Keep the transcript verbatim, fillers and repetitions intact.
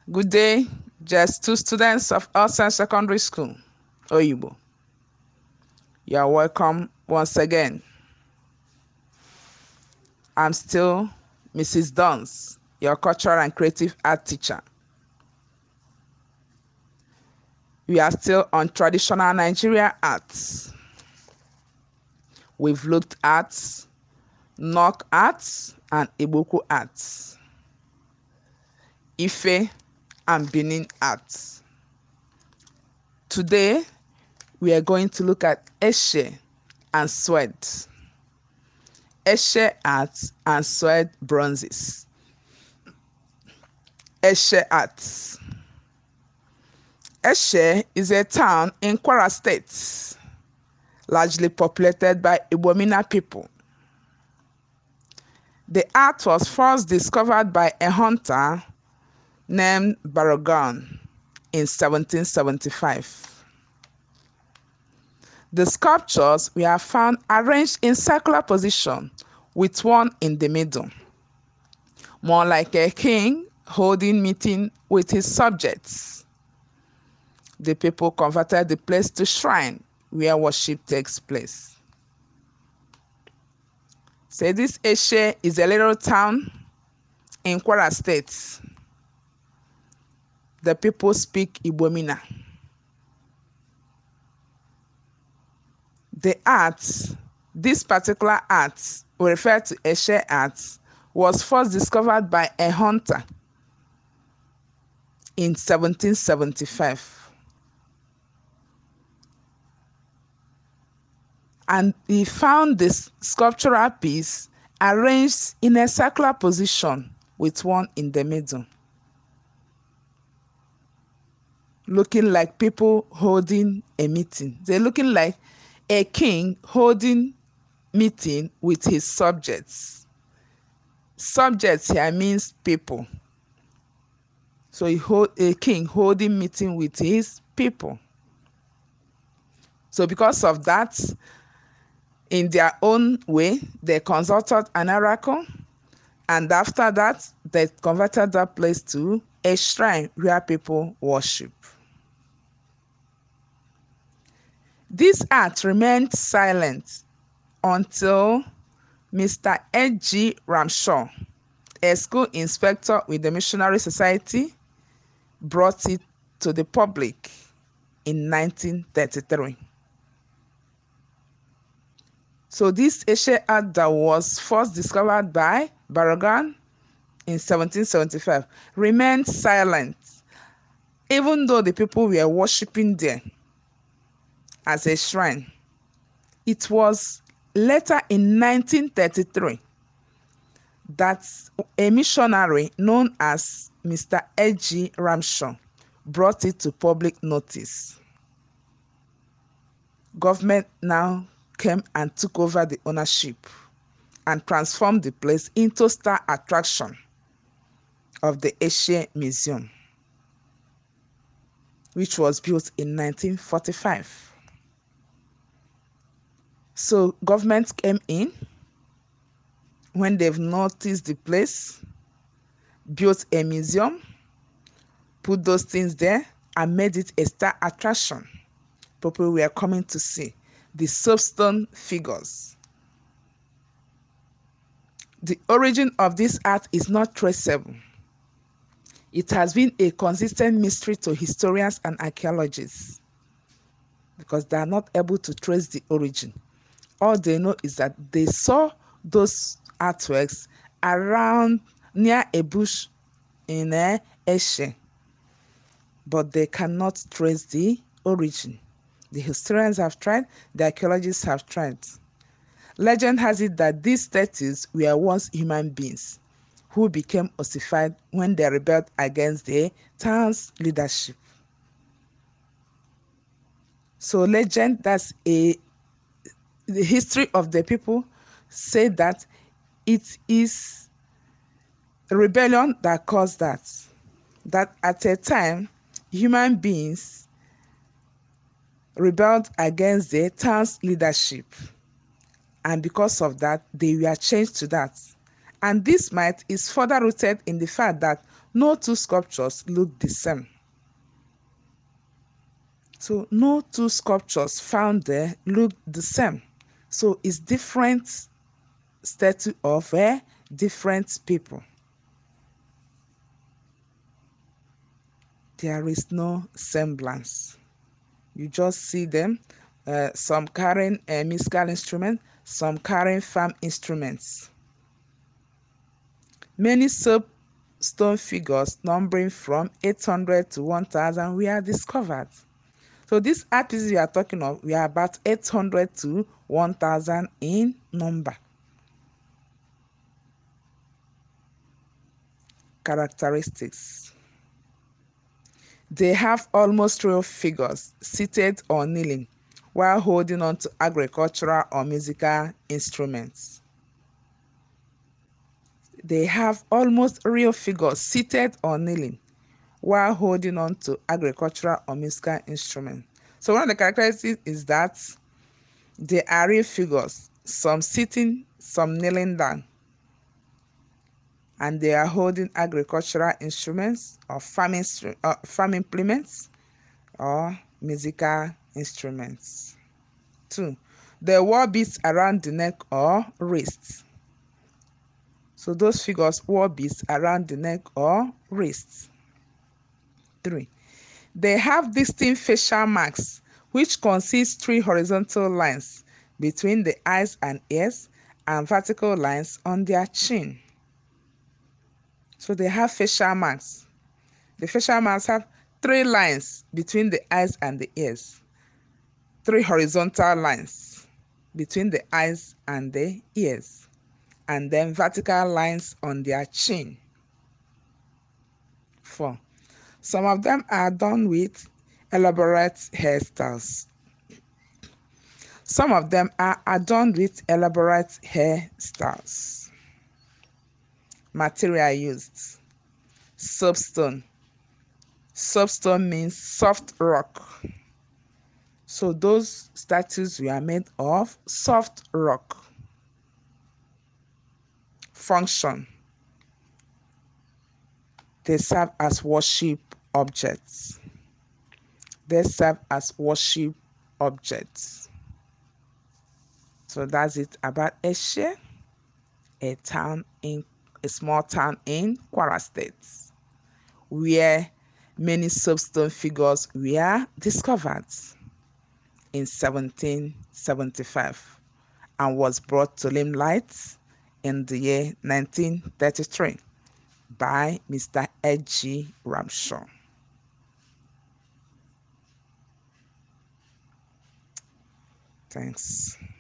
Good day, just two students of Elsen Secondary School, Oyibo. You are welcome once again. I'm still Missus Duns, your cultural and creative art teacher. We are still on traditional Nigeria arts. We've looked at Nok arts and Ibuku arts, Ife and Benin arts. Today, we are going to look at Eshe and Swed. Eshe arts and Swed bronzes. Eshe arts. Eshe is a town in Kwara State, largely populated by Ibomina people. The art was first discovered by a hunter named Baragan in seventeen seventy-five. The sculptures were found arranged in circular position with one in the middle, more like a king holding meeting with his subjects. The people converted the place to shrine where worship takes place. So this Eshe is a little town in Kwara State. The people speak Ibomina. The art, this particular art, we refer to Eshe art, was first discovered by a hunter in seventeen seventy-five. And he found this sculptural piece arranged in a circular position with one in the middle, looking like people holding a meeting. They're looking like a king holding meeting with his subjects. Subjects here means people. So he hold, a king holding meeting with his people. So because of that, in their own way, they consulted an oracle, and after that, they converted that place to a shrine where people worship. This art remained silent until Mister H G Ramshaw, a school inspector with the Missionary Society, brought it to the public in nineteen thirty-three. So this Eshe art that was first discovered by Baragan in seventeen seventy-five remained silent, even though the people were worshipping there as a shrine. It was later in nineteen thirty-three that a missionary known as Mister H G Ramshaw brought it to public notice. Government now came and took over the ownership and transformed the place into star attraction of the Eshe Museum, which was built in nineteen forty-five. So government came in when they've noticed the place, built a museum, put those things there, and made it a star attraction. People were coming to see the soapstone figures. The origin of this art is not traceable. It has been a consistent mystery to historians and archaeologists because they are not able to trace the origin. All they know is that they saw those artworks around near a bush in uh, Eshe, but they cannot trace the origin. The historians have tried, the archaeologists have tried. Legend has it that these statues were once human beings who became ossified when they rebelled against the town's leadership. So legend, that's a the history of the people, say that it is rebellion that caused that. That at a time, human beings rebelled against the town's leadership. And because of that, they were changed to that. And this myth is further rooted in the fact that no two sculptures look the same. So no two sculptures found there look the same. So it's different statue of uh, different people. There is no semblance. You just see them, uh, some carrying a musical instrument, some carrying farm instruments. Many soapstone figures numbering from eight hundred to one thousand were discovered. So these art pieces we are talking of, we are about eight hundred to one thousand in number. Characteristics. They have almost real figures seated or kneeling while holding on to agricultural or musical instruments. They have almost real figures seated or kneeling while holding on to agricultural or musical instruments. So one of the characteristics is that they are real figures, some sitting, some kneeling down, and they are holding agricultural instruments or farming, uh, farm implements or musical instruments. Two, they wore beads around the neck or wrists. So those figures wore beads around the neck or wrists. Three, they have distinct facial marks, which consist three horizontal lines between the eyes and ears and vertical lines on their chin. So they have facial marks. The facial marks have three lines between the eyes and the ears, three horizontal lines between the eyes and the ears, and then vertical lines on their chin. Four, some of them are done with elaborate hairstyles. Some of them are adorned with elaborate hairstyles. Material used. Soapstone. Soapstone means soft rock. So those statues were made of soft rock. Function. They serve as worship objects. They serve as worship objects. So that's it about Eshe, a town in a small town in Kwara State, where many soapstone figures were discovered in seventeen seventy-five and was brought to limelight in the year nineteen thirty-three by Mister H G Ramshaw. Thanks.